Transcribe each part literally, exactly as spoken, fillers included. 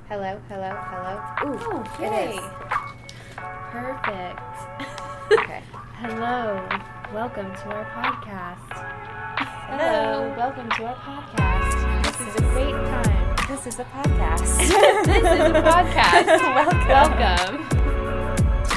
Hello, hello, hello. Ooh, Oh, it yay. is. Perfect. Okay. Hello. Welcome to our podcast. Hello. Welcome to our podcast. This is a great time. This is a podcast. This is a podcast. Welcome. Welcome.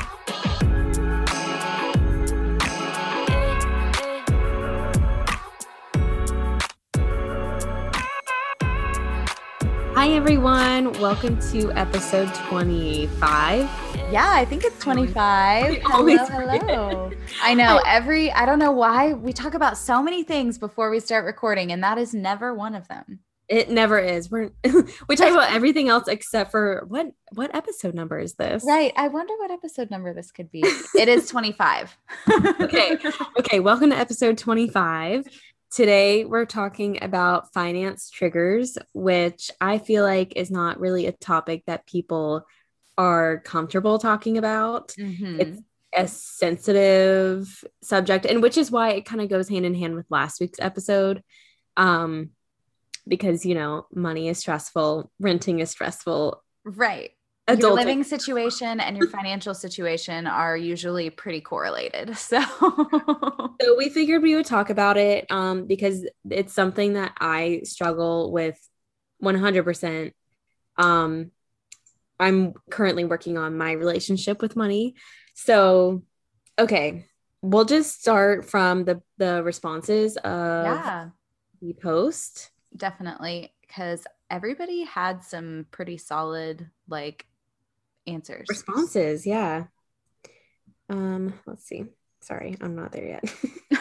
Hi, everyone. Welcome to episode twenty-five. Yeah, I think it's twenty-five. I always Hello, hello. I know I- every, I don't know why we talk about so many things before we start recording, and that is never one of them. It never is. We're we talk about everything else except for what what episode number is this? Right. I wonder what episode number this could be. It is twenty-five. Okay. Okay. Welcome to episode twenty-five. Today we're talking about finance triggers, which I feel like is not really a topic that people are comfortable talking about. Mhm. It's a sensitive subject, and which is why it kind of goes hand in hand with last week's episode. Um, because, you know, money is stressful, renting is stressful. Right. Your Adulting. living situation and your financial situation are usually pretty correlated. So, So we figured we would talk about it um, because it's something that I struggle with one hundred percent. Um, I'm currently working on my relationship with money. So, okay, we'll just start from the, the responses of yeah, the post. definitely. Because everybody had some pretty solid, like, answers. Responses, yeah. Um, let's see. Sorry, I'm not there yet.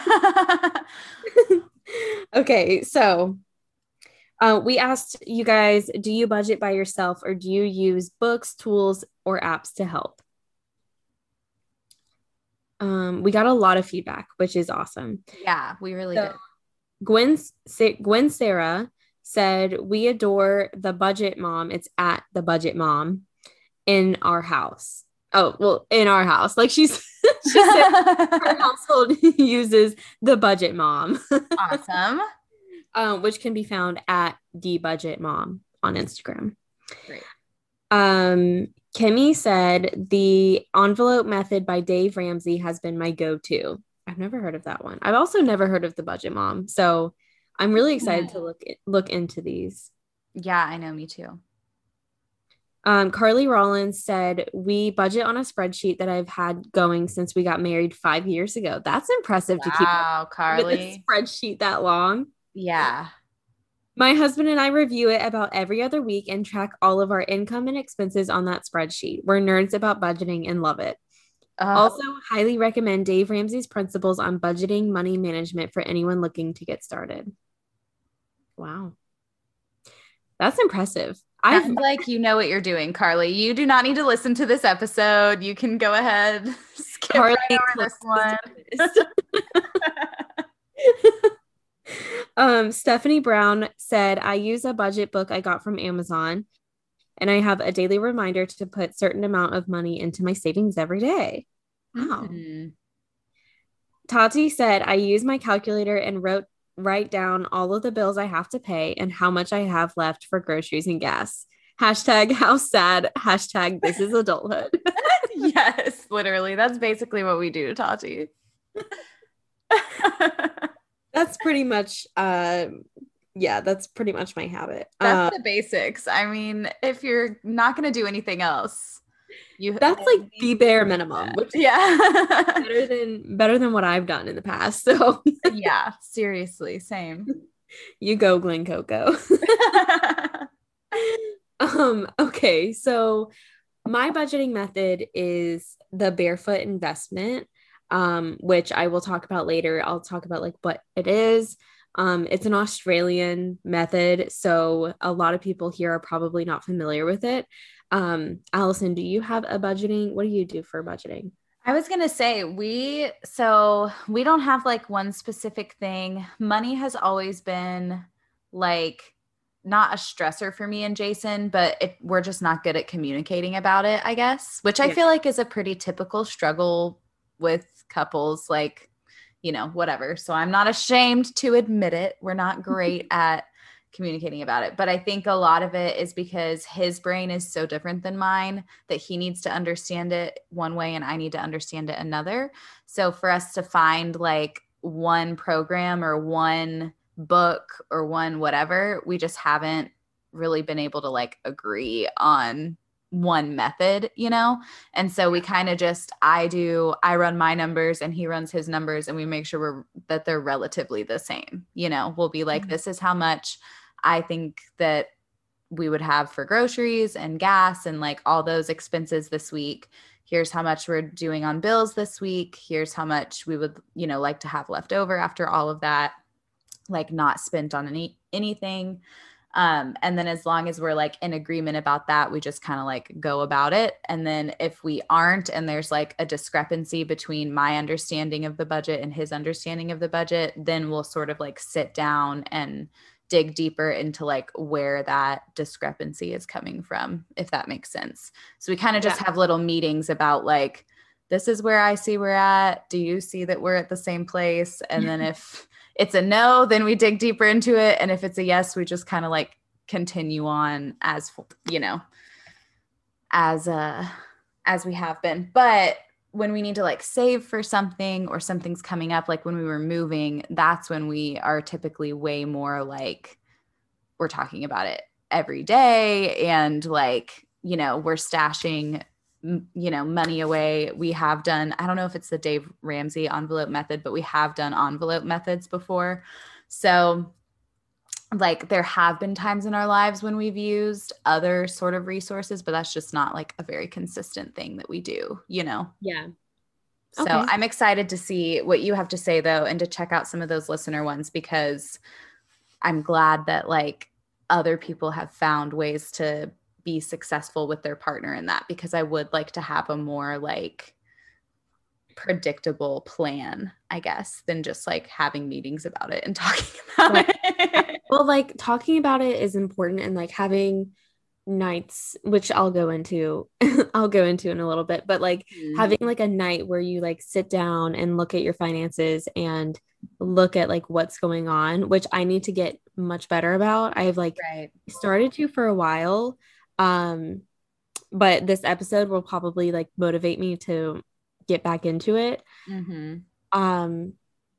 Okay, so uh, we asked you guys, do you budget by yourself or do you use books, tools, or apps to help? Um, we got a lot of feedback, which is awesome. Yeah, we really So- did. Gwen, Sa- Gwen Sarah said, we adore the budget mom. It's at the budget mom in our house. Oh, well, in our house. Like she's, she said her household uses the budget mom. Awesome. Um, which can be found at the budget mom on Instagram. Great. Um, Kimmy said the envelope method by Dave Ramsey has been my go-to. I've never heard of that one. I've also never heard of the budget mom, so I'm really excited to look look into these. Yeah, I know. Me too. Um, Carly Rollins said we budget on a spreadsheet that I've had going since we got married five years ago. That's impressive to keep Wow, with a Carly. spreadsheet that long. Yeah. My husband and I review it about every other week and track all of our income and expenses on that spreadsheet. We're nerds about budgeting and love it. Uh, Also, highly recommend Dave Ramsey's principles on budgeting money management for anyone looking to get started. Wow. That's impressive. I've Sounds like you know what you're doing, Carly. You do not need to listen to this episode. You can go ahead, skip Carly right over this one. um, Stephanie Brown said, I use a budget book I got from Amazon, and I have a daily reminder to put certain amount of money into my savings every day. Wow. Mhm. Tati said, I use my calculator and wrote write down all of the bills I have to pay and how much I have left for groceries and gas. Hashtag how sad. Hashtag this is adulthood. Yes, literally. That's basically what we do, Tati. That's pretty much, uh, yeah, that's pretty much my habit. That's Uh, the basics. I mean, if you're not going to do anything else, you that's like the bare minimum, which is yeah. better than better than what I've done in the past. So Yeah, seriously, same. you go, Glen Coco. um, okay, so my budgeting method is the barefoot investment, um, which I will talk about later. I'll talk about like what it is. Um, it's an Australian method, so a lot of people here are probably not familiar with it. Um, Allison, do you have a budgeting? What do you do for budgeting? I was going to say, we, so we don't have like one specific thing. Money has always been like not a stressor for me and Jason, but it, we're just not good at communicating about it, I guess, which I Yeah. feel like is a pretty typical struggle with couples, like, you know, whatever. So I'm not ashamed to admit it. We're not great at communicating about it. But I think a lot of it is because his brain is so different than mine that he needs to understand it one way and I need to understand it another. So for us to find like one program or one book or one whatever, we just haven't really been able to like agree on one method, you know? And so we kind of just, I do, I run my numbers and he runs his numbers and we make sure we're, that they're relatively the same. You know, we'll be like, mm-hmm. this is how much I think that we would have for groceries and gas and like all those expenses this week. Here's how much we're doing on bills this week. Here's how much we would, you know, like to have left over after all of that, like not spent on any, anything. Um, and then as long as we're like in agreement about that, we just kind of like go about it. And then if we aren't, and there's like a discrepancy between my understanding of the budget and his understanding of the budget, then we'll sort of like sit down and dig deeper into like where that discrepancy is coming from, if that makes sense. So we kind of just yeah. have little meetings about like, this is where I see we're at. Do you see that we're at the same place? And then if it's a no, then we dig deeper into it. And if it's a yes, we just kind of like continue on as, you know, as, uh, as we have been. But when we need to like save for something or something's coming up, like when we were moving, that's when we are typically way more like we're talking about it every day. And like, you know, we're stashing, you know, money away. We have done, I don't know if it's the Dave Ramsey envelope method, but we have done envelope methods before. So like there have been times in our lives when we've used other sort of resources, but that's just not like a very consistent thing that we do, you know? Yeah. So okay. I'm excited to see what you have to say though, and to check out some of those listener ones, because I'm glad that like other people have found ways to be successful with their partner in that, because I would like to have a more like predictable plan, I guess, than just like having meetings about it and talking about right. it. Well, like talking about it is important, and like having nights, which I'll go into, I'll go into in a little bit, but like mm-hmm. having like a night where you like sit down and look at your finances and look at like what's going on, which I need to get much better about. I've like right. started to for a while. Um, but this episode will probably like motivate me to get back into it. Mm-hmm. Um,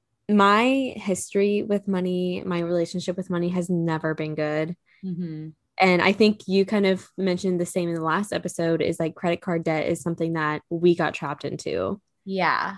my history with money, my relationship with money has never been good. Mm-hmm. And I think you kind of mentioned the same in the last episode, is like credit card debt is something that we got trapped into. Yeah.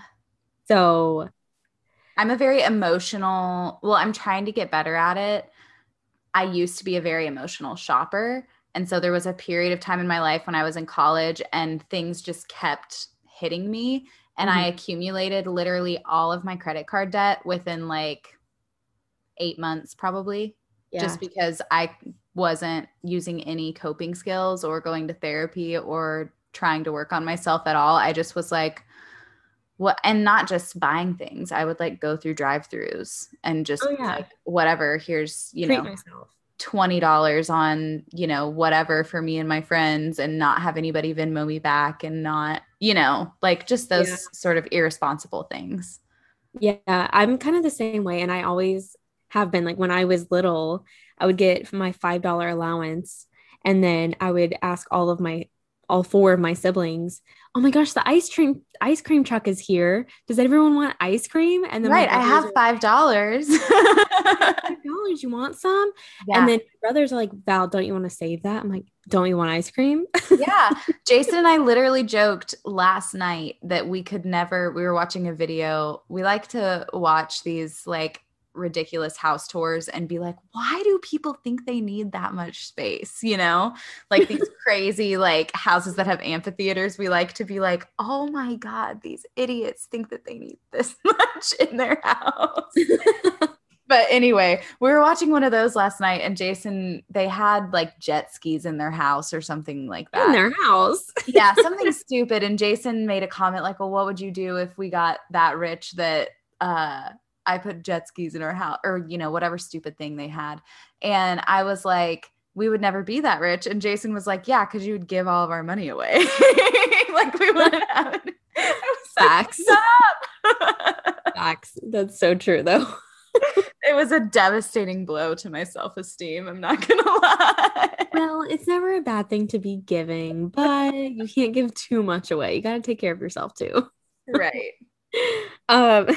So I'm a very emotional, well, I'm trying to get better at it. I used to be a very emotional shopper. And so there was a period of time in my life when I was in college and things just kept hitting me. And mm-hmm. I accumulated literally all of my credit card debt within like eight months, probably. Yeah. Just because I wasn't using any coping skills or going to therapy or trying to work on myself at all. I just was like, what? And not just buying things. I would like go through drive-throughs and just oh, yeah. like, whatever, here's, you Treat know, myself. twenty dollars on, you know, whatever for me and my friends, and not have anybody Venmo me back, and not, you know, like just those yeah. sort of irresponsible things. Yeah, I'm kind of the same way. And I always have been. Like when I was little, I would get my five dollars allowance, and then I would ask all of my, all four of my siblings, oh my gosh, the ice cream, ice cream truck is here. Does everyone want ice cream? And then right, I have five dollars. five dollars, you want some? Yeah. And then brothers are like, Val, don't you want to save that? I'm like, don't you want ice cream? Yeah. Jason and I literally joked last night that we could never, we were watching a video. We like to watch these like ridiculous house tours and be like, why do people think they need that much space? You know, like these crazy like houses that have amphitheaters. We like to be like, oh my God, these idiots think that they need this much in their house. But anyway, we were watching one of those last night, and Jason, they had like jet skis in their house or something like that. In their house. Yeah, something stupid. And Jason made a comment like, well, what would you do if we got that rich that uh I put jet skis in our house, or, you know, whatever stupid thing they had. And I was like, we would never be that rich. And Jason was like, yeah, because you would give all of our money away. Like we wouldn't have it. Facts. Facts. That's so true though. It was a devastating blow to my self-esteem. I'm not gonna lie. Well, it's never a bad thing to be giving, but you can't give too much away. You got to take care of yourself too. Right. Um,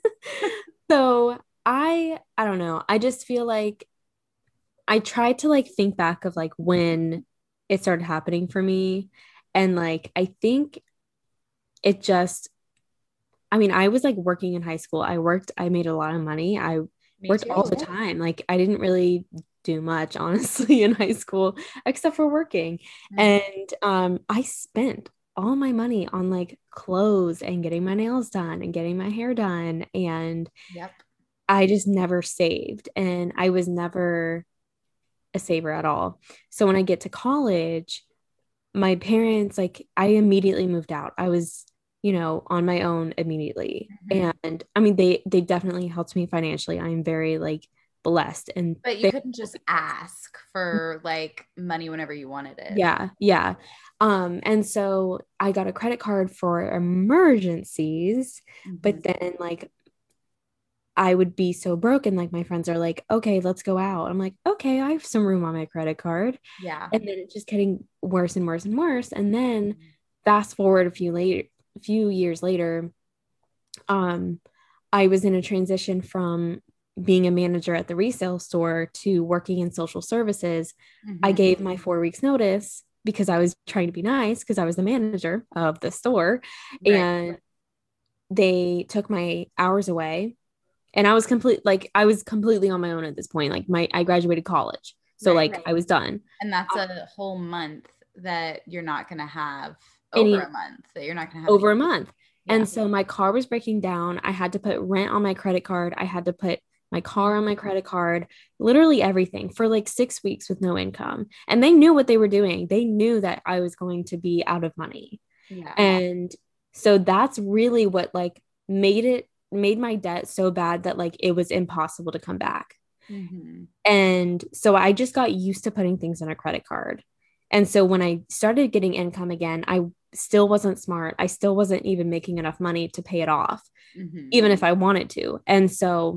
so I, I don't know. I just feel like I tried to like think back of like when it started happening for me. And like, I think it just, I mean, I was like working in high school. I worked, I made a lot of money. I Me worked too. all the time. Like, I didn't really do much, honestly, in high school, except for working. Mhm. And um, I spent all my money on like clothes and getting my nails done and getting my hair done. And Yep. I just never saved. And I was never a saver at all. So when I get to college, my parents, like, I immediately moved out. I was, you know, on my own immediately. Mhm. And I mean, they they definitely helped me financially. I'm very like blessed. And But you they, couldn't just ask for like money whenever you wanted it. yeah, yeah. Um, and so I got a credit card for emergencies, but Mhm. then like I would be so broken. Like my friends are like, okay, let's go out. I'm like, okay, I have some room on my credit card. Yeah. And then it's just getting worse and worse and worse. And then fast forward a few later, a few years later, um, I was in a transition from being a manager at the resale store to working in social services. I Mhm. gave my four weeks notice because I was trying to be nice because I was the manager of the store. Right. And they took my hours away, and I was complete like I was completely on my own at this point. Like my I graduated college. So Right. like I was done. And that's a whole month that you're not going to have over Any a month that you're not going to have over any. a month. Yeah. And so my car was breaking down. I had to put rent on my credit card. I had to put my car on my credit card, literally everything for like six weeks with no income. And they knew what they were doing. They knew that I was going to be out of money. Yeah. And so that's really what like made it made my debt so bad that like it was impossible to come back. Mm-hmm. And so I just got used to putting things on a credit card. And so when I started getting income again, I still wasn't smart. I still wasn't even making enough money to pay it off, Mm-hmm. even if I wanted to. And so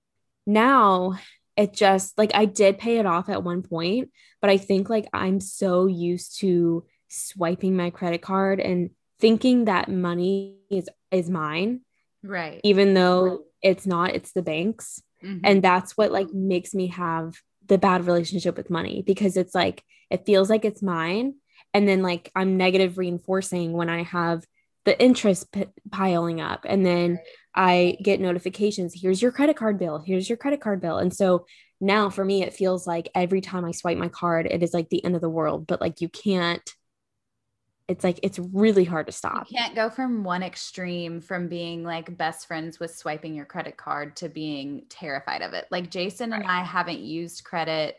now it just like I did pay it off at one point, but I think like I'm so used to swiping my credit card and thinking that money is is mine, Right. even though it's not, it's the bank's. Mm-hmm. And that's what like makes me have the bad relationship with money, because it's like it feels like it's mine, and then like I'm negative reinforcing when I have the interest p- piling up, and then I get notifications, here's your credit card bill, here's your credit card bill. And so now for me it feels like every time I swipe my card it is like the end of the world, but like you can't, it's like it's really hard to You stop. can't go from one extreme, from being like best friends with swiping your credit card, to being terrified of it. Like Jason and I haven't used credit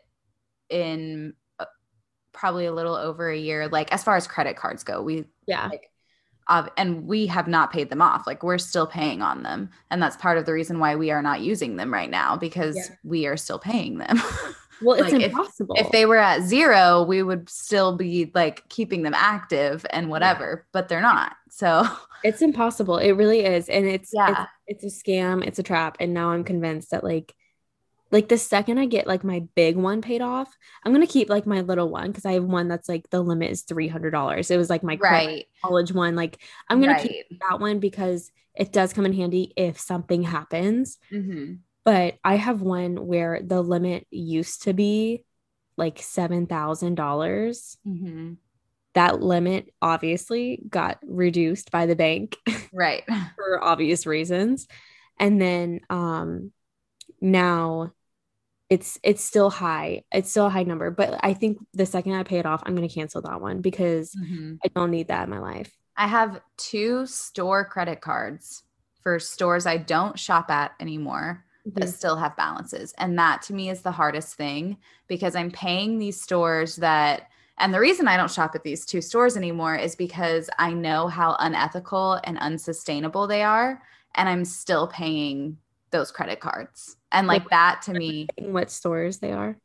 in uh, probably a little over a year. Like as far as credit cards go, we Yeah. like, uh, and we have not paid them off. Like we're still paying on them. And that's part of the reason why we are not using them right now, because Yeah. we are still paying them. Well, it's Like, impossible. If, if they were at zero, we would still be like keeping them active and whatever, but they're not. So It's impossible. It really is. And it's yeah. it's it's a scam, it's a trap. And now I'm convinced that like like the second I get like my big one paid off, I'm gonna keep like my little one, because I have one that's like the limit is three hundred dollars. It was like my Right. college one. Like I'm gonna Right. keep that one because it does come in handy if something happens. Mm-hmm. But I have one where the limit used to be like seven thousand dollars. Mm-hmm. That limit obviously got reduced by the bank Right. for obvious reasons. And then um now it's it's still high. It's still a high number, but I think the second I pay it off, I'm going to cancel that one because Mm-hmm. I don't need that in my life. I have two store credit cards for stores I don't shop at anymore, that Mhm. still have balances. And that to me is the hardest thing, because I'm paying these stores that, and the reason I don't shop at these two stores anymore is because I know how unethical and unsustainable they are. And I'm still paying those credit cards. And like What- that to me, What stores they are?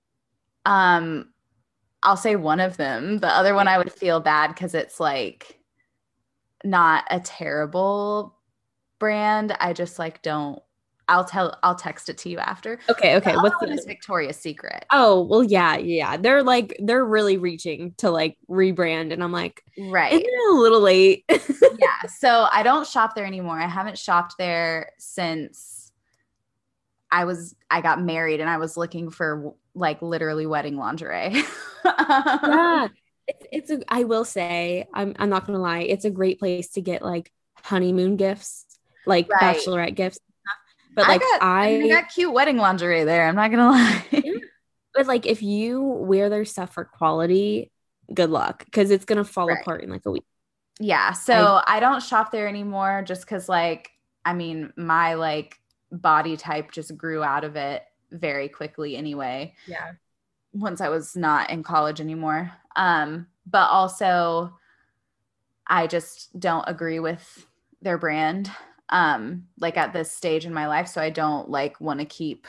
um, I'll say one of them. The other one I would feel bad because it's like not a terrible brand. I just like don't I'll tell, I'll text it to you after. Okay. Okay. The What's other the one is other? Victoria's Secret. Oh, well, yeah, yeah. They're like they're really reaching to like rebrand, and I'm like, Right. isn't it a little late? Yeah. So I don't shop there anymore. I haven't shopped there since I was I got married and I was looking for like literally wedding lingerie. Yeah. It's it's a I will say, I'm I'm not gonna lie, it's a great place to get like honeymoon gifts, like Right. bachelorette gifts. But I like got I mean I I got cute wedding lingerie there. I'm not gonna lie. yeah, but like if you wear their stuff for quality, good luck because it's gonna fall Right. apart in like a week. Yeah. I So I don't shop there anymore just because like I mean my like body type just grew out of it very quickly anyway. yeah. Once I was not in college anymore. Um, but also I just don't agree with their brand um like at this stage in my life. So I don't like want to keep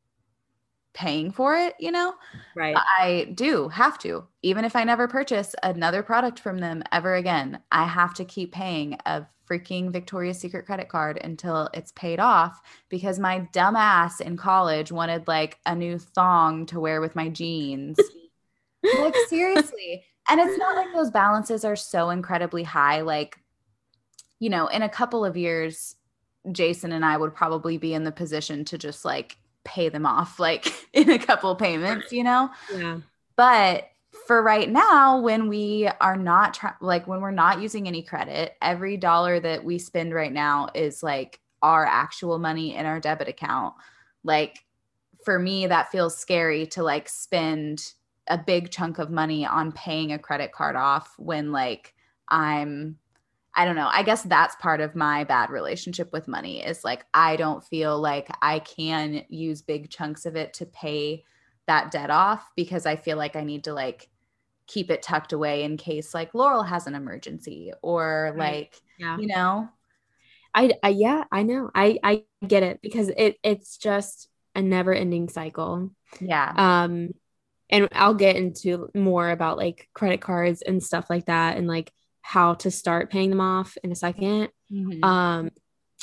paying for it, you know? But Right. I do have to. Even if I never purchase another product from them ever again, I have to keep paying a freaking Victoria's Secret credit card until it's paid off because my dumb ass in college wanted like a new thong to wear with my jeans. Like seriously. And it's not like those balances are so incredibly high. Like, you know, in a couple of years, Jason and I would probably be in the position to just like pay them off like in a couple payments, you know? Yeah. But for right now, when we are not tra- like when we're not using any credit, every dollar that we spend right now is like our actual money in our debit account. Like for me, that feels scary to like spend a big chunk of money on paying a credit card off when like I'm I don't know. I guess that's part of my bad relationship with money is like I don't feel like I can use big chunks of it to pay that debt off because I feel like I need to like keep it tucked away in case like Laurel has an emergency or Right. like, Yeah. you know. I, I yeah, I know. I I get it because it it's just a never-ending cycle. Yeah. Um and I'll get into more about like credit cards and stuff like that and like how to start paying them off in a second. Mm-hmm. Um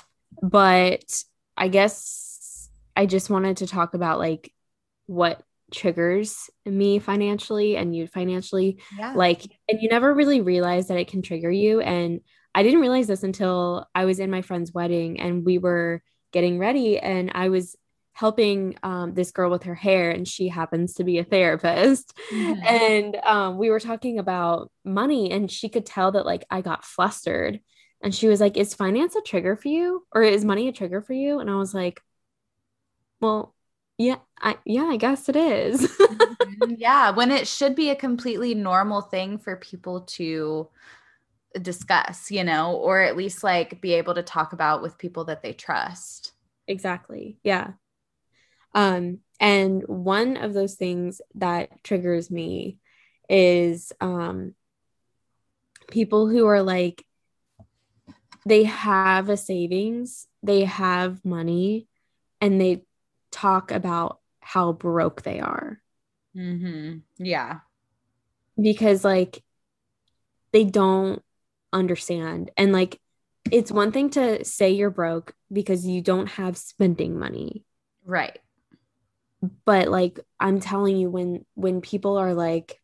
but I guess I just wanted to talk about like what triggers me financially and you financially. Yeah. Like, and you never really realize that it can trigger you. And I didn't realize this until I was in my friend's wedding and we were getting ready and I was helping um, this girl with her hair and she happens to be a therapist. Mm-hmm. And um, we were talking about money and she could tell that like I got flustered and she was like, is finance a trigger for you or is money a trigger for you? And I was like, well, yeah, I yeah, I guess it is. Mm-hmm. Yeah, when it should be a completely normal thing for people to discuss, you know, or at least like be able to talk about with people that they trust. Exactly. Yeah. Um, and one of those things that triggers me is um people who are like they have a savings, they have money, and they talk about how broke they are. Mm-hmm. Yeah. Because like they don't understand. And like it's one thing to say you're broke because you don't have spending money. Right. But like I'm telling you, when when people are like,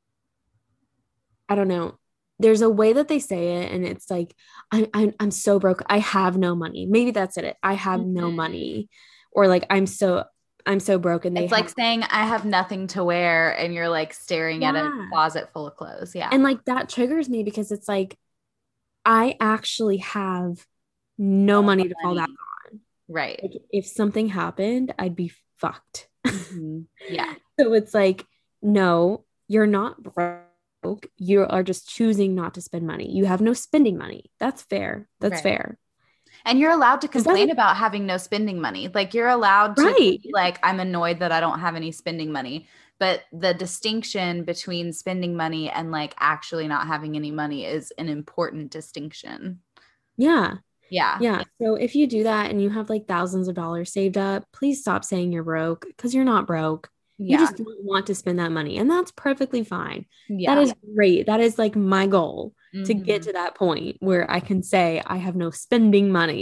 I don't know, there's a way that they say it and it's like, I'm I'm, I'm so broke. I have no money. Maybe that's it. I have Mm-hmm. no money. Or like I'm so I'm so broken. They It's like have saying I have nothing to wear and you're like staring at a Yeah. closet full of clothes. Yeah. And like that triggers me because it's like I actually have no money to fall back on. Right. Like if something happened, I'd be fucked. Mm-hmm. Yeah. So it's like, no, you're not broke. You are just choosing not to spend money. You have no spending money. That's fair. That's Right. fair. And you're allowed to Is that complain like- about having no spending money. Like you're allowed to Right. be like, I'm annoyed that I don't have any spending money. But the distinction between spending money and like actually not having any money is an important distinction. Yeah. Yeah. Yeah. So if you do that and you have like thousands of dollars saved up, please stop saying you're broke because you're not broke. You Yeah. just don't want to spend that money. And that's perfectly fine. Yeah. That is great. That is like my goal to get Mhm. to that point where I can say I have no spending money.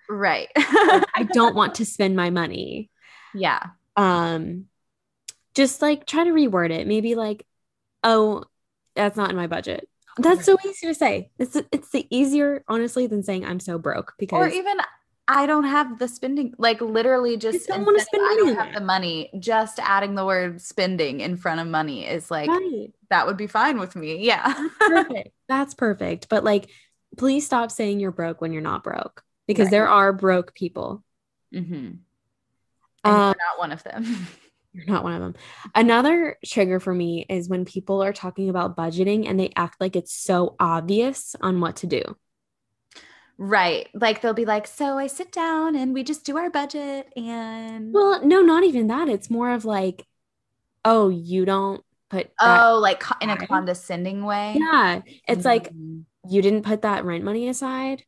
Right. I don't want to spend my money. Yeah. Um, just like try to reword it. Maybe like, oh, that's not in my budget. That's so easy to say. It's it's the easier, honestly, than saying I'm so broke because or even I don't have the spending, like literally just don't want to spend I money don't on have that. the money, just adding the word spending in front of money is like, Right. that would be fine with me. Yeah. That's perfect. That's perfect. But like, please stop saying you're broke when you're not broke because Right. there are broke people. Mm-hmm. And Um, you're not one of them. you're not one of them. Another trigger for me is when people are talking about budgeting and they act like it's so obvious on what to do. Right. Like they'll be like, so I sit down and we just do our budget and Well, no, not even that. It's more of like, oh, you don't put that oh, like co- in a aside? condescending way. Yeah. It's like Mhm. you didn't put that rent money aside.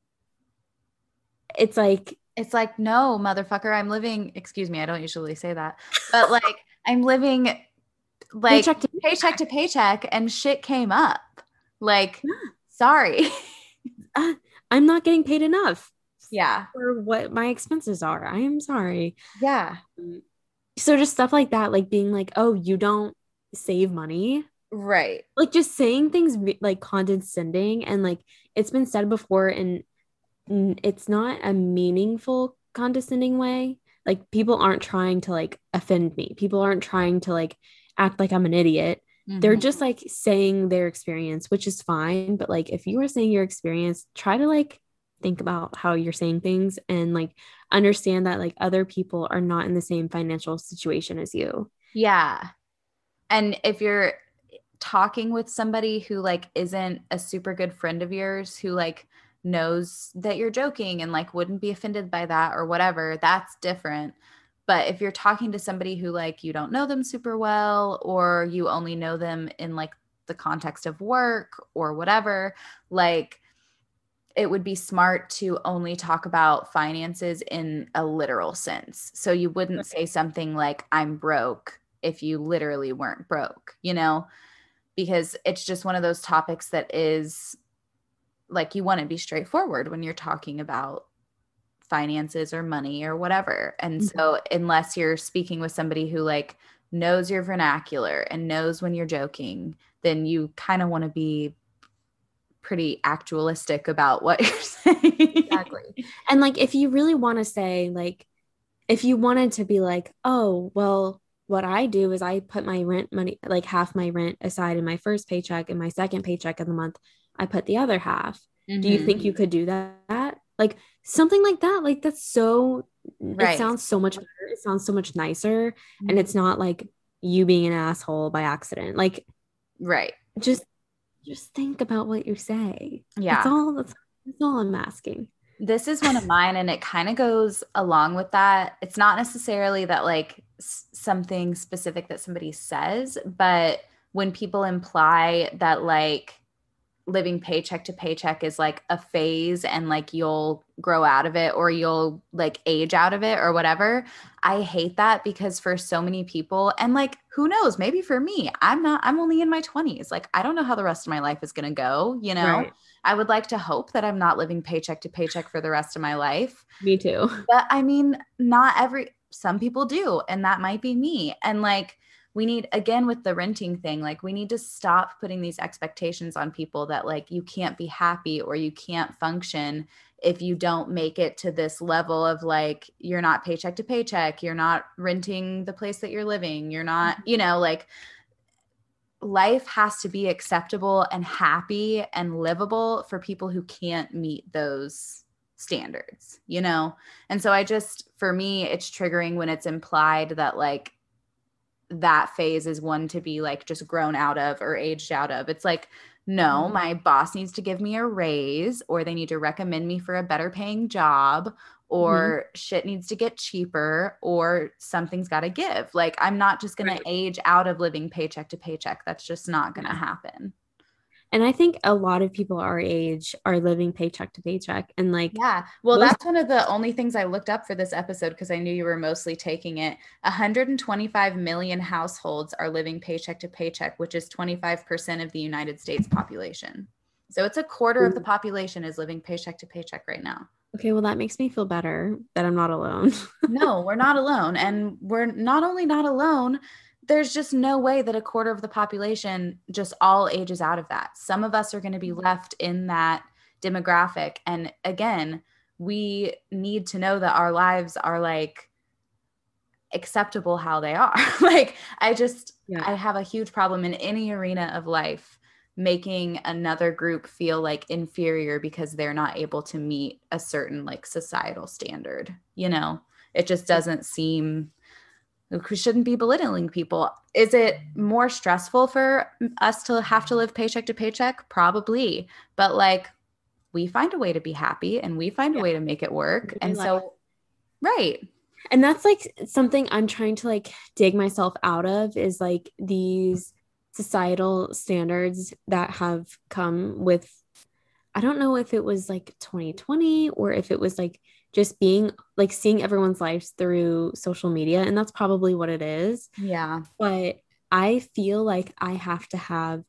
It's like, It's like, no, motherfucker, I'm living, excuse me, I don't usually say that, but like I'm living like paycheck to paycheck to paycheck and shit came up. Like, sorry. uh, I'm not getting paid enough Yeah. for what my expenses are. I am sorry. Yeah. So just stuff like that, like being like, oh, you don't save money. Right. Like just saying things re- like condescending and like it's been said before and n- it's not a meaningful condescending way. Like people aren't trying to like offend me. People aren't trying to like act like I'm an idiot. They're Mhm. just like saying their experience, which is fine. But like if you are saying your experience, try to like think about how you're saying things and like understand that like other people are not in the same financial situation as you. Yeah. And if you're talking with somebody who like isn't a super good friend of yours who like knows that you're joking and like wouldn't be offended by that or whatever, that's different. But if you're talking to somebody who like you don't know them super well or you only know them in like the context of work or whatever, like it would be smart to only talk about finances in a literal sense. So you wouldn't say something like I'm broke if you literally weren't broke, you know? Because it's just one of those topics that is like you want to be straightforward when you're talking about finances or money or whatever. And Mhm. so unless you're speaking with somebody who like knows your vernacular and knows when you're joking, then you kind of want to be pretty actualistic about what you're saying. Exactly. And like if you really want to say like if you wanted to be like, oh, well, what I do is I put my rent money, like half my rent aside in my first paycheck and my second paycheck of the month, I put the other half. Do you Mm-hmm. think you could do that? Like something like that. Like that's so, Right. it sounds so much better. It sounds so much nicer. Mm-hmm. And it's not like you being an asshole by accident. Like, right. Just, just think about what you say. Yeah. That's all, that's, that's all I'm asking. This is one of mine, and it kind of goes along with that. It's not necessarily that like s- something specific that somebody says, but when people imply that like living paycheck to paycheck is like a phase and like you'll grow out of it or you'll like age out of it or whatever. I hate that because for so many people, and like who knows, maybe for me, I'm not, I'm only in my twenties. Like I don't know how the rest of my life is going to go, you know? Right. I would like to hope that I'm not living paycheck to paycheck for the rest of my life. Me too. But I mean, not every, some people do, and that might be me. And like, we need, again, with the renting thing, like we need to stop putting these expectations on people that like you can't be happy or you can't function if you don't make it to this level of like, you're not paycheck to paycheck, you're not renting the place that you're living, you're not, you know, like life has to be acceptable and happy and livable for people who can't meet those standards, you know? And so I just, for me, it's triggering when it's implied that like that phase is one to be like just grown out of or aged out of. It's like, no, my boss needs to give me a raise or they need to recommend me for a better paying job or mm-hmm. shit needs to get cheaper or something's got to give. Like, I'm not just going right. to age out of living paycheck to paycheck. That's just not going to yeah. happen. And I think a lot of people our age are living paycheck to paycheck. And like, yeah, well, most- that's one of the only things I looked up for this episode because I knew you were mostly taking it. one hundred twenty-five million households are living paycheck to paycheck, which is twenty-five percent of the United States population. So it's a quarter of the population is living paycheck to paycheck right now. Okay, well, that makes me feel better that I'm not alone. No, we're not alone. And we're not only not alone, there's just no way that a quarter of the population just all ages out of that. Some of us are going to be left in that demographic. And again, we need to know that our lives are like acceptable how they are. Like, I just, Yeah. I have a huge problem in any arena of life making another group feel like inferior because they're not able to meet a certain like societal standard, you know? It just doesn't seem, we shouldn't be belittling people. Is it more stressful for us to have to live paycheck to paycheck? Probably. But like, we find a way to be happy and we find a Yeah. way to make it work. Really And like- so, right. And that's like something I'm trying to like dig myself out of, is like these societal standards that have come with, I don't know if it was like twenty twenty or if it was like just being like seeing everyone's lives through social media. And that's probably what it is. Yeah. But I feel like I have to have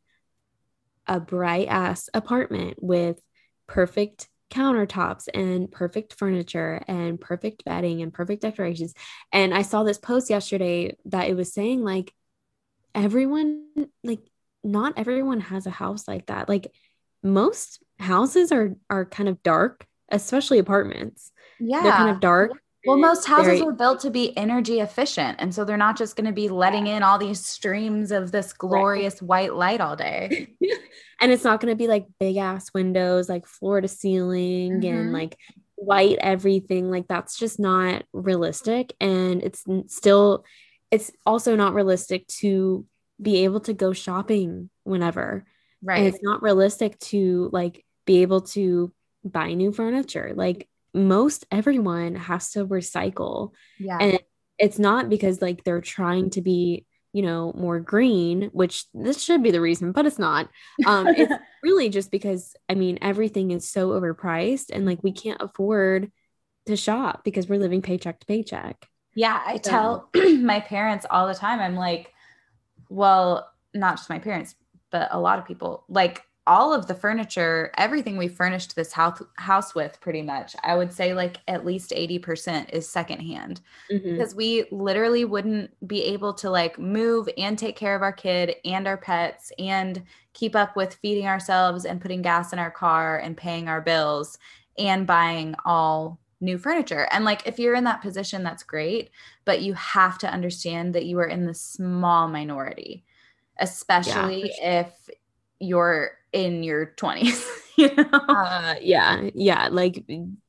a bright ass apartment with perfect countertops and perfect furniture and perfect bedding and perfect decorations. And I saw this post yesterday that it was saying like everyone, like not everyone has a house like that. Like most houses are are kind of dark, especially apartments. Yeah. They're kind of dark. Well, most houses very- are built to be energy efficient. And so they're not just going to be letting in all these streams of this glorious white light all day. And it's not going to be like big ass windows, like floor to ceiling Mhm. and like white everything. Like that's just not realistic. And it's n- still, it's also not realistic to be able to go shopping whenever. And Right. it's not realistic to like be able to buy new furniture. Like most everyone has to recycle. Yeah. And it's not because like they're trying to be, you know, more green, which this should be the reason, but it's not. Um, it's really just because, I mean, everything is so overpriced and like we can't afford to shop because we're living paycheck to paycheck. Yeah. I So- tell my parents all the time, I'm like, well, not just my parents, but a lot of people, like all of the furniture, everything we furnished this house house with pretty much, I would say like at least eighty percent is secondhand. Mhm. Because we literally wouldn't be able to like move and take care of our kid and our pets and keep up with feeding ourselves and putting gas in our car and paying our bills and buying all new furniture. And like, if you're in that position, that's great, but you have to understand that you are in the small minority, especially Yeah, if you're in your twenties, you know? Uh, yeah, yeah, like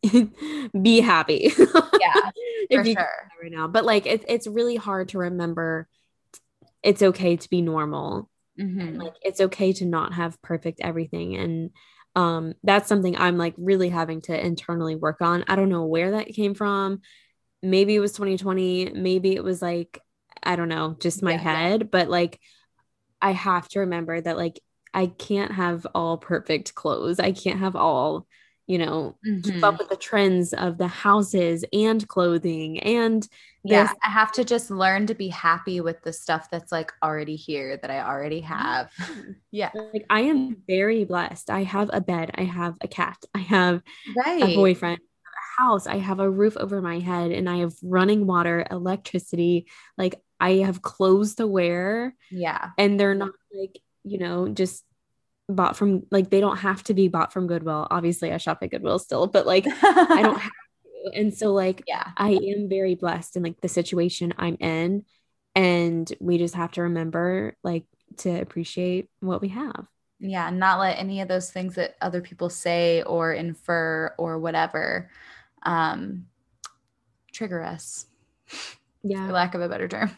be happy. Yeah, if for you sure. can right now. But like it's it's really hard to remember it's okay to be normal. Mhm. Like it's okay to not have perfect everything. And um that's something I'm like really having to internally work on. I don't know where that came from. Maybe it was twenty twenty, maybe it was like, I don't know, just my Yeah. head, but like I have to remember that like I can't have all perfect clothes. I can't have all, you know, keep Mhm. up with the trends of the houses and clothing and Yeah, this. I have to just learn to be happy with the stuff that's like already here that I already have. Yeah. Like I am very blessed. I have a bed, I have a cat, I have a Right. boyfriend, a house, I have a roof over my head, and I have running water, electricity. Like I have clothes to wear, Yeah. and they're not like, you know, just bought from, like they don't have to be bought from Goodwill. Obviously, I shop at Goodwill still, but like I don't have to. And so like Yeah. I am very blessed in like the situation I'm in, and we just have to remember like to appreciate what we have. Yeah. Not let any of those things that other people say or infer or whatever um, trigger us, Yeah. for lack of a better term.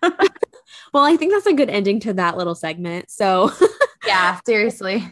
Well, I think that's a good ending to that little segment. So Yeah, seriously.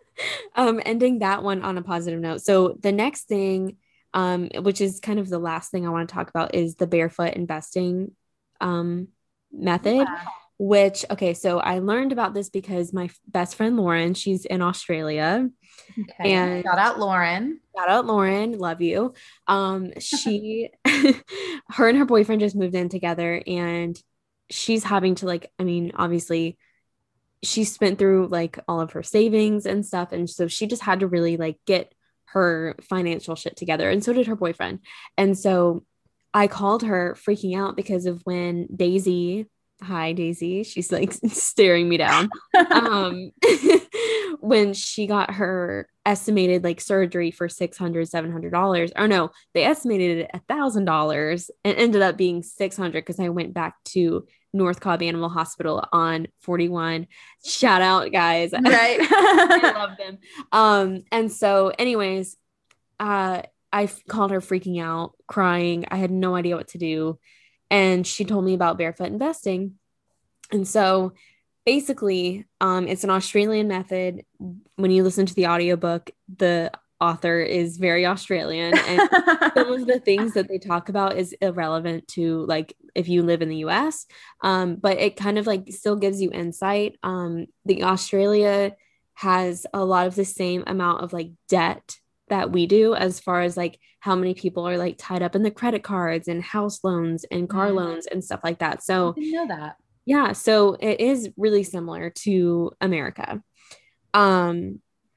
um ending that one on a positive note. So the next thing, um, which is kind of the last thing I want to talk about, is the barefoot investing um method. Yeah. Which, okay, so I learned about this because my f- best friend Lauren, she's in Australia. Okay. And Shout out Lauren. shout out Lauren, love you. Um, she, her and her boyfriend just moved in together, and she's having to like, I mean, obviously, she spent through like all of her savings and stuff, and so she just had to really like get her financial shit together. And so did her boyfriend. And so I called her freaking out because of when Daisy, hi Daisy, she's like staring me down. Um, when she got her estimated like surgery for six hundred dollars, seven hundred dollars, or no, they estimated it a thousand dollars and ended up being six hundred because I went back to North Cobb Animal Hospital on forty-one. Shout out, guys. Right. I love them. Um, and so anyways, uh, I f- called her freaking out, crying. I had no idea what to do. And she told me about barefoot investing. And so basically, um, it's an Australian method. When you listen to the audiobook, the author is very Australian. And some of the things that they talk about is irrelevant to like if you live in the U S. Um, but it kind of like still gives you insight. Um, the Australia has a lot of the same amount of like debt that we do, as far as like how many people are like tied up in the credit cards and house loans and car Mm. loans and stuff like that. So I didn't know that. yeah, so it is really similar to America. Um,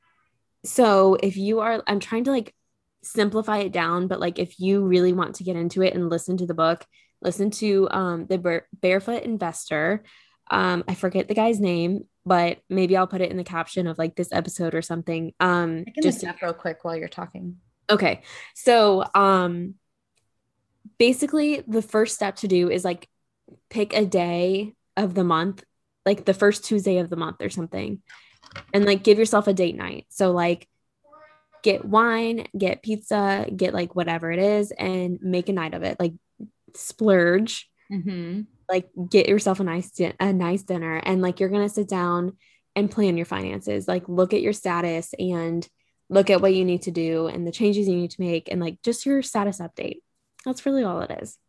so if you are, I'm trying to like simplify it down, but like if you really want to get into it and listen to the book, listen to um the Bare- Barefoot Investor. Um, I forget the guy's name, but maybe I'll put it in the caption of like this episode or something. Um, I can just look it up real quick while you're talking. okay. So um basically the first step to do is like pick a day of the month, like the first Tuesday of the month or something, and like give yourself a date night. So like get wine, get pizza, get like whatever it is, and make a night of it. Like splurge, Mm-hmm. like get yourself a nice di- a nice dinner, and like you're gonna sit down and plan your finances. Like look at your status and look at what you need to do and the changes you need to make, and like just your status update. That's really all it is.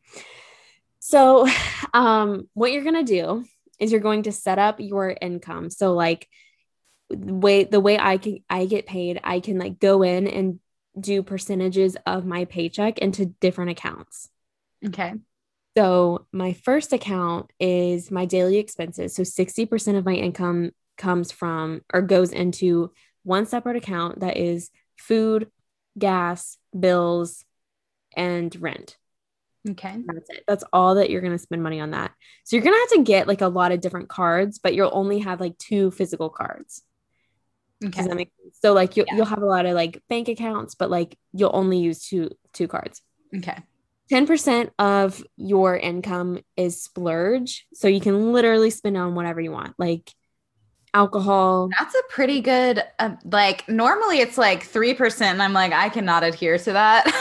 So, um, what you're gonna do is you're going to set up your income. So, like, the way the way I can I get paid, I can like go in and do percentages of my paycheck into different accounts. Okay. So, my first account is my daily expenses. So, sixty percent of my income comes from or goes into one separate account that is food, gas, bills, and rent. Okay. That's it. That's all that you're going to spend money on that. So you're going to have to get like a lot of different cards, but you'll only have like two physical cards. Okay. Does that make sense? So like you'll, Yeah. you'll have a lot of like bank accounts, but like you'll only use two, two cards. Okay. ten percent of your income is splurge. So you can literally spend on whatever you want, like alcohol. That's a pretty good, um, like normally it's like three percent. And I'm like, I cannot adhere to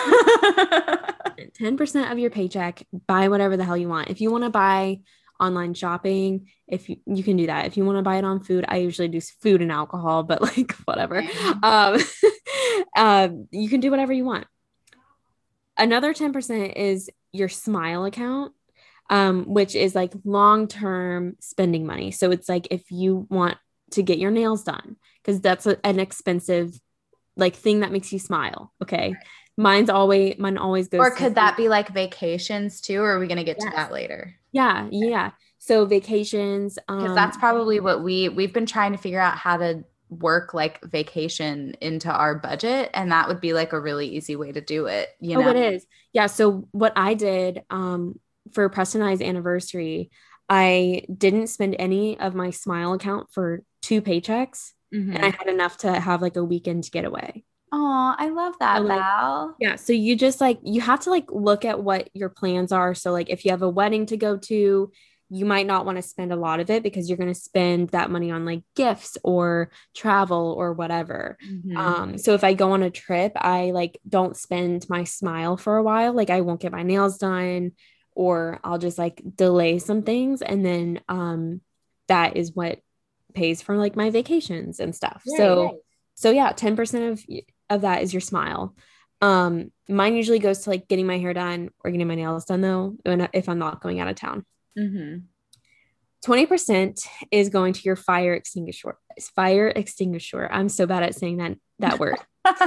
that. ten percent of your paycheck, buy whatever the hell you want. If you want to buy online shopping, if you, you can do that. If you want to buy it on food, I usually do food and alcohol, but like whatever. Okay. Um, um, you can do whatever you want. Another ten percent is your Smile account, um, which is like long-term spending money. So it's like if you want to get your nails done, because that's a, an expensive like thing that makes you smile. Okay. Right. Mine's always, mine always goes. Or could that be like vacations too? Or are we going to get yes. to that later? Yeah. Yeah. So vacations. Because Um, that's probably what we, we've been trying to figure out how to work like vacation into our budget. And that would be like a really easy way to do it. You know, oh, it is. Yeah. So what I did, um, for Preston and I's anniversary, I didn't spend any of my Smile account for two paychecks. mm-hmm. And I had enough to have like a weekend getaway. Oh, I love that, so, like, Val. Yeah. So you just like, you have to like look at what your plans are. So like if you have a wedding to go to, you might not want to spend a lot of it because you're going to spend that money on like gifts or travel or whatever. Mm-hmm. Um, so if I go on a trip, I like don't spend my Smile for a while. Like I won't get my nails done, or I'll just like delay some things. And then um, that is what pays for like my vacations and stuff. Right, so, right. so yeah, ten percent of, of that is your Smile. Um, mine usually goes to like getting my hair done or getting my nails done though, when, if I'm not going out of town. Mm-hmm. twenty percent is going to your fire extinguisher. Fire extinguisher. I'm so bad at saying that, that word.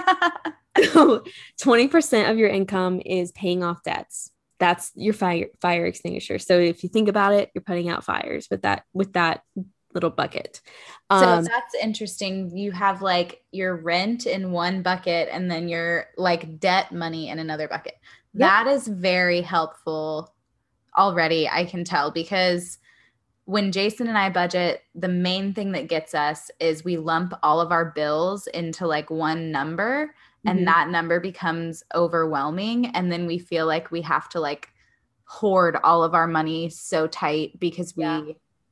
So twenty percent of your income is paying off debts. That's your fire, fire extinguisher. So if you think about it, you're putting out fires with that, with that little bucket. So Um, that's interesting. You have like your rent in one bucket and then your like debt money in another bucket. Yep. That is very helpful already, I can tell, because when Jason and I budget, the main thing that gets us is we lump all of our bills into like one number, and Mhm. that number becomes overwhelming. And then we feel like we have to like hoard all of our money so tight because we, Yeah.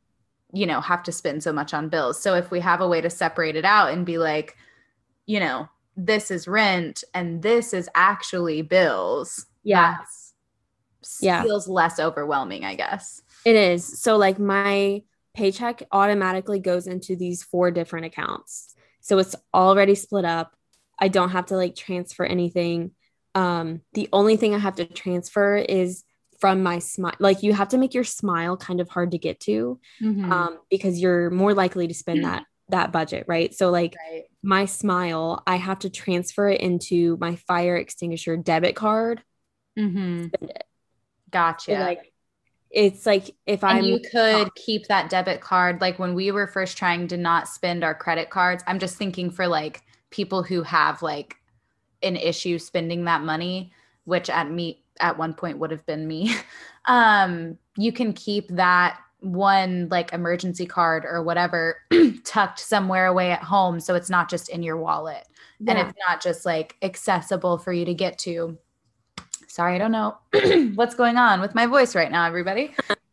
you know, have to spend so much on bills. So if we have a way to separate it out and be like, you know, this is rent and this is actually bills. Yeah. That's Yeah. feels less overwhelming, I guess. It is. So like my paycheck automatically goes into these four different accounts. So it's already split up. I don't have to like transfer anything. Um, the only thing I have to transfer is from my smile. Like you have to make your smile kind of hard to get to, Mm-hmm. um, because you're more likely to spend that that budget, right? So like Right. my smile, I have to transfer it into my fire extinguisher debit card. Mm-hmm. Spend it. Gotcha. So like it's like if and I'm you could keep that debit card. Like when we were first trying to not spend our credit cards, I'm just thinking for like people who have like an issue spending that money, which at me at one point would have been me. Um, you can keep that one like emergency card or whatever tucked somewhere away at home. So it's not just in your wallet Yeah. and it's not just like accessible for you to get to. Sorry, I don't know what's going on with my voice right now, everybody.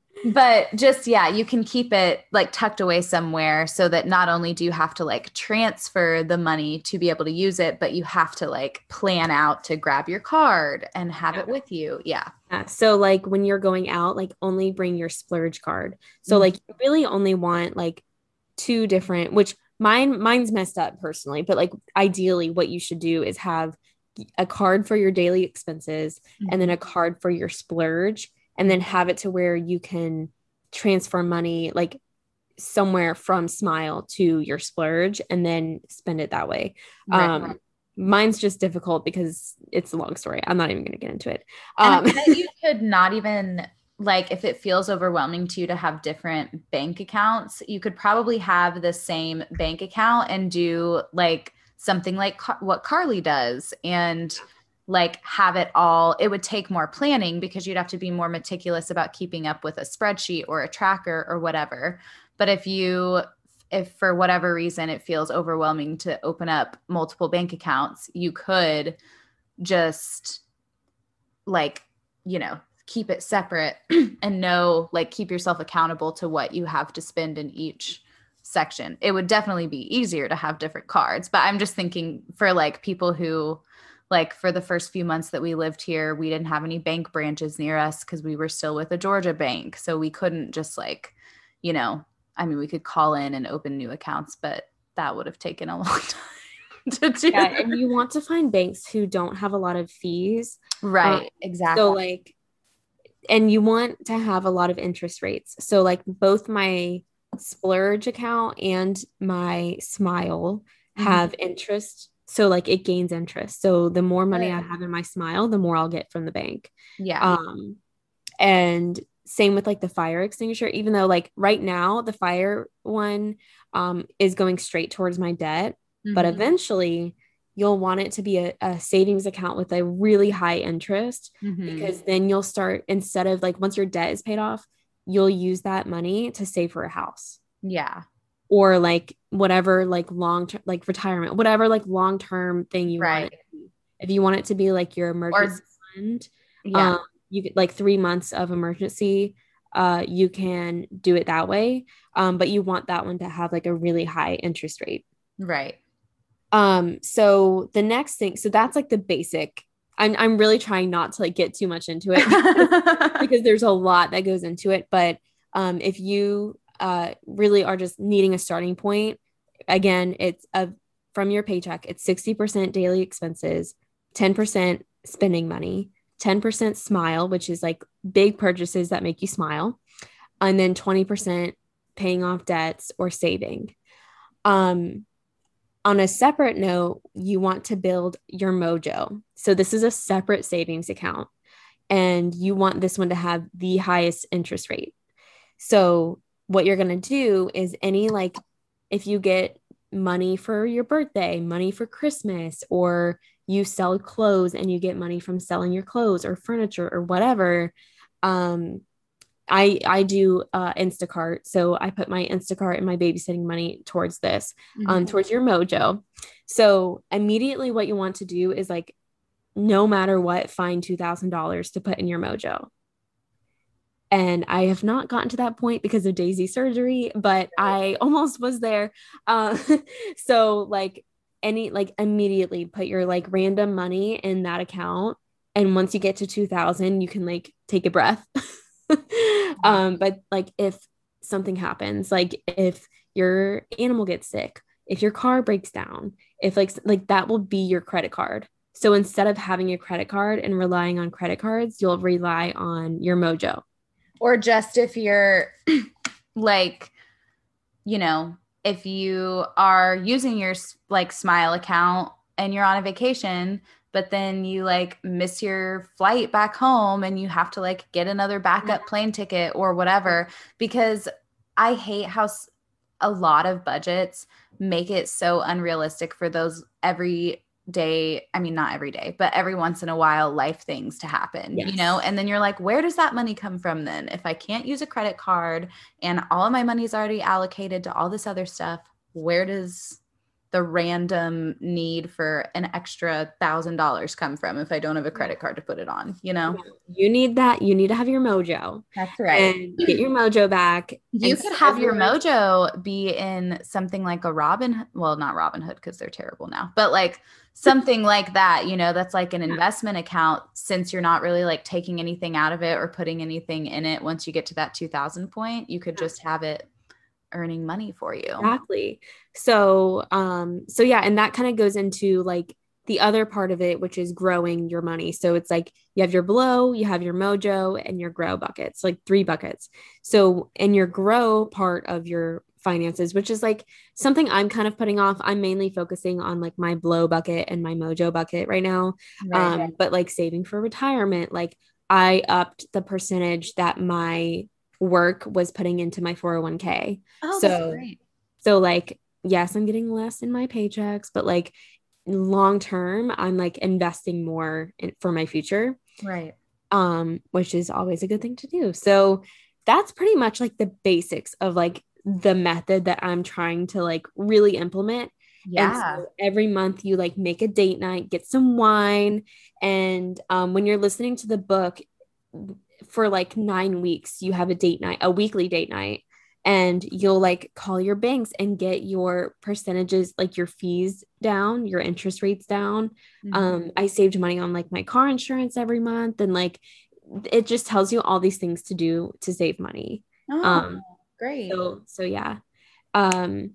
But just, yeah, you can keep it like tucked away somewhere so that not only do you have to like transfer the money to be able to use it, but you have to like plan out to grab your card and have Yeah. it with you. Yeah. Yeah. So like when you're going out, like only bring your splurge card. So Mhm. like you really only want like two different, which mine mine's messed up personally, but like ideally what you should do is have a card for your daily expenses and then a card for your splurge, and then have it to where you can transfer money like somewhere from Smile to your splurge and then spend it that way. Right. Um, mine's just difficult because it's a long story. I'm not even going to get into it. And Um, I bet you could not even like if it feels overwhelming to you to have different bank accounts, you could probably have the same bank account and do like something like Car- what Carly does and like have it all. It would take more planning because you'd have to be more meticulous about keeping up with a spreadsheet or a tracker or whatever. But if you if for whatever reason it feels overwhelming to open up multiple bank accounts, you could just like, you know, keep it separate and know, like, keep yourself accountable to what you have to spend in each section. It would definitely be easier to have different cards, but I'm just thinking for like people who like for the first few months that we lived here, we didn't have any bank branches near us because we were still with a Georgia bank. So we couldn't just like, you know, I mean, we could call in and open new accounts, but that would have taken a long time to do. yeah, and you want to find banks who don't have a lot of fees. Right. Um, exactly. So like, and you want to have a lot of interest rates. So like both my splurge account and my Smile have mm-hmm. interest. So like it gains interest. So the more money Good. I have in my Smile, the more I'll get from the bank. Yeah. Um, and same with like the fire extinguisher, even though like right now the fire one um, is going straight towards my debt, mm-hmm. but eventually you'll want it to be a, a savings account with a really high interest, mm-hmm. because then you'll start, instead of like once your debt is paid off, you'll use that money to save for a house. Yeah. Or like whatever, like long term, like retirement, whatever, like long term thing you right. want it to be. If you want it to be like your emergency or, fund, yeah. um, you get like three months of emergency, uh, you can do it that way. Um, but you want that one to have like a really high interest rate. Right. Um, so the next thing, so that's like the basic. I'm I'm really trying not to like get too much into it because, because there's a lot that goes into it. But um, if you uh really are just needing a starting point, again, it's a from your paycheck, it's sixty percent daily expenses, ten percent spending money, ten percent Smile, which is like big purchases that make you smile, and then twenty percent paying off debts or saving. Um, on a separate note, you want to build your Mojo. So this is a separate savings account, and you want this one to have the highest interest rate. So what you're going to do is any like, if you get money for your birthday, money for Christmas, or you sell clothes and you get money from selling your clothes or furniture or whatever, um, I I do uh, Instacart. So I put my Instacart and my babysitting money towards this, mm-hmm. um, towards your Mojo. So immediately what you want to do is like, no matter what, find two thousand dollars to put in your Mojo. And I have not gotten to that point because of Daisy surgery, but I almost was there. Uh, so like any, like immediately put your like random money in that account. And once you get to two thousand, you can like take a breath. um, but like if something happens, like if your animal gets sick, if your car breaks down, if like, like that will be your credit card. So instead of having a credit card and relying on credit cards, you'll rely on your Mojo. Or just if you're like, you know, if you are using your like Smile account and you're on a vacation, but then you like miss your flight back home and you have to like get another backup plane ticket or whatever, because I hate how a lot of budgets make it so unrealistic for those every day. I mean, not every day, but every once in a while, life things to happen, yes. you know? And then you're like, where does that money come from then? If I can't use a credit card and all of my money is already allocated to all this other stuff, where does the random need for an extra thousand dollars come from if I don't have a credit card to put it on, you know? You need that. You need to have your Mojo. That's right. And get your Mojo back. You could have your Mojo be in something like a Robin, well, not Robinhood because they're terrible now, but like something like that, you know, that's like an investment account, since you're not really like taking anything out of it or putting anything in it. Once you get to that two thousand point, you could just have it earning money for you. Exactly. So, um, so yeah, and that kind of goes into like the other part of it, which is growing your money. So it's like you have your Blow, you have your Mojo, and your Grow buckets, like three buckets. So in your Grow part of your finances, which is like something I'm kind of putting off, I'm mainly focusing on like my Blow bucket and my Mojo bucket right now. Right. Um, but like saving for retirement, like I upped the percentage that my work was putting into my four oh one k. Oh, so, that's great. So like, yes, I'm getting less in my paychecks, but like long term, I'm like investing more in, for my future. Right. Um, which is always a good thing to do. So that's pretty much like the basics of like the method that I'm trying to like really implement. Yeah. And so every month you like make a date night, get some wine. And um, when you're listening to the book, for like nine weeks, you have a date night, a weekly date night, and you'll like call your banks and get your percentages, like your fees down, your interest rates down. Mm-hmm. Um, I saved money on like my car insurance every month. And like, it just tells you all these things to do to save money. Oh, um, great. So, so yeah. Um,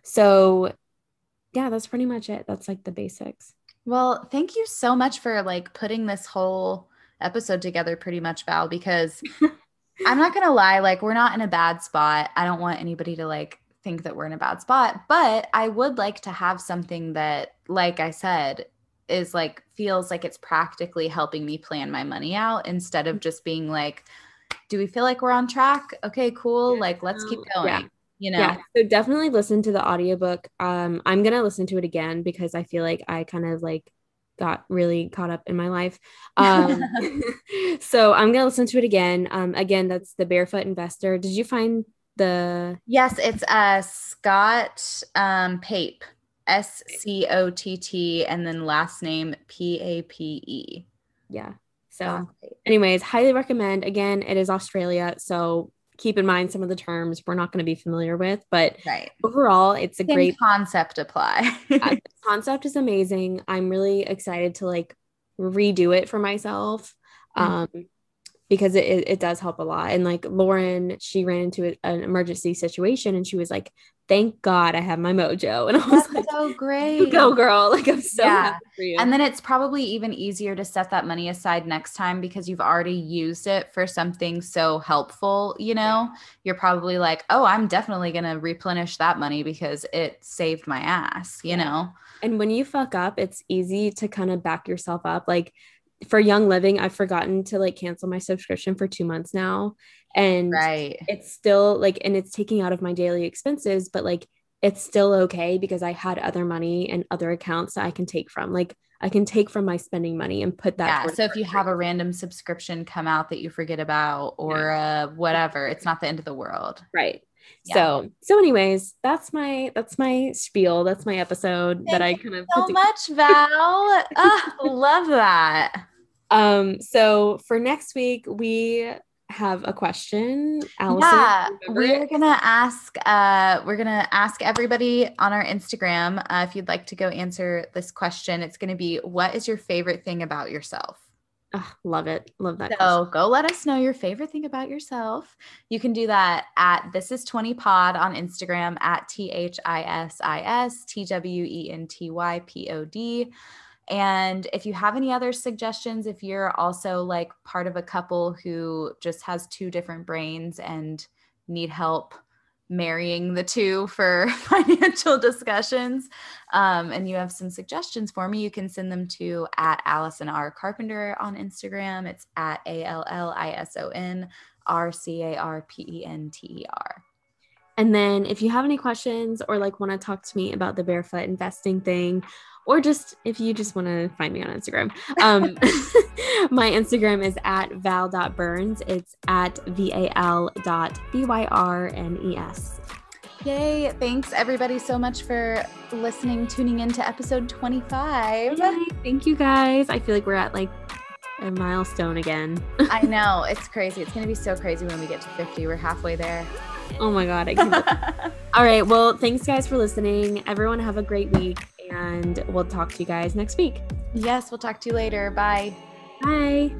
so yeah, that's pretty much it. That's like the basics. Well, thank you so much for like putting this whole episode together pretty much, Val, because I'm not going to lie, like we're not in a bad spot. I don't want anybody to like think that we're in a bad spot, but I would like to have something that, like I said, is like, feels like it's practically helping me plan my money out instead of just being like, do we feel like we're on track? Okay, cool. Yeah. Like, let's keep going. Yeah. You know? Yeah. So definitely listen to the audiobook. Um, I'm going to listen to it again because I feel like I kind of like got really caught up in my life. Um, so I'm going to listen to it again. Um, again, that's The Barefoot Investor. Did you find the? Yes, it's uh, Scott um, Pape, S C O T T, and then last name P A P E. Yeah. So anyways, highly recommend. Again, it is Australia. So keep in mind some of the terms we're not going to be familiar with, but right. overall, it's a Same great concept apply. uh, the concept is amazing. I'm really excited to like redo it for myself um, mm-hmm. because it, it does help a lot. And like Lauren, she ran into a, an emergency situation and she was like, thank God I have my Mojo. And I was That's like, so great. You go, girl. Like, I'm so yeah. happy for you. And then it's probably even easier to set that money aside next time because you've already used it for something so helpful. You know, yeah. You're probably like, oh, I'm definitely going to replenish that money because it saved my ass, you yeah. know? And when you fuck up, it's easy to kind of back yourself up. Like, for Young Living, I've forgotten to like cancel my subscription for two months now. And Right. it's still like, and it's taking out of my daily expenses, but like, it's still okay because I had other money and other accounts that I can take from. Like I can take from my spending money and put that. Yeah. So if you have a random subscription come out that you forget about or yeah. uh, whatever, it's not the end of the world. Right. Yeah. So, so anyways, that's my, that's my spiel. That's my episode. Thank that I kind of so much, Val. Oh, love that. Um, so for next week, we have a question. Allison, yeah, we're it? gonna ask uh we're gonna ask everybody on our Instagram uh, if you'd like to go answer this question. It's gonna be, what is your favorite thing about yourself? Oh, love it. Love that. So question. Go let us know your favorite thing about yourself. You can do that at This Is twenty Pod on Instagram, at T H I S I S T W E N T Y P O D. And if you have any other suggestions, if you're also like part of a couple who just has two different brains and need help marrying the two for financial discussions, um, and you have some suggestions for me, you can send them to at Allison R. Carpenter on Instagram. It's at A L L I S O N R C A R P E N T E R. And then if you have any questions or like want to talk to me about the barefoot investing thing, or just if you just want to find me on Instagram, um, my Instagram is at val dot burns. It's at V A L dot B Y R N E S. Yay. Thanks everybody so much for listening, tuning in to episode twenty-five. Yay. Thank you guys. I feel like we're at like a milestone again. I know. It's crazy. It's going to be so crazy when we get to fifty. We're halfway there. Oh my God. I can't. All right. Well, thanks guys for listening. Everyone have a great week. And we'll talk to you guys next week. Yes, we'll talk to you later. Bye. Bye.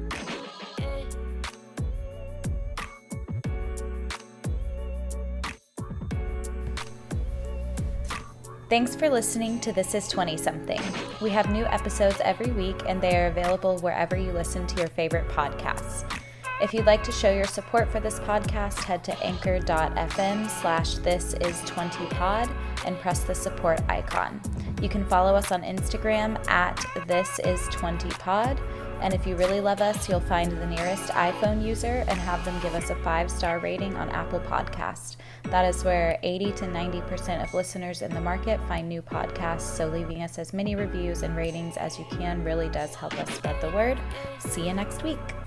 Thanks for listening to This Is twenty Something. We have new episodes every week, and they are available wherever you listen to your favorite podcasts. If you'd like to show your support for this podcast, head to anchor.fm slash this is 20 pod and press the support icon. You can follow us on Instagram at this is 20 pod. And if you really love us, you'll find the nearest iPhone user and have them give us a five-star rating on Apple Podcast. That is where eighty to ninety percent of listeners in the market find new podcasts, so leaving us as many reviews and ratings as you can really does help us spread the word. See you next week.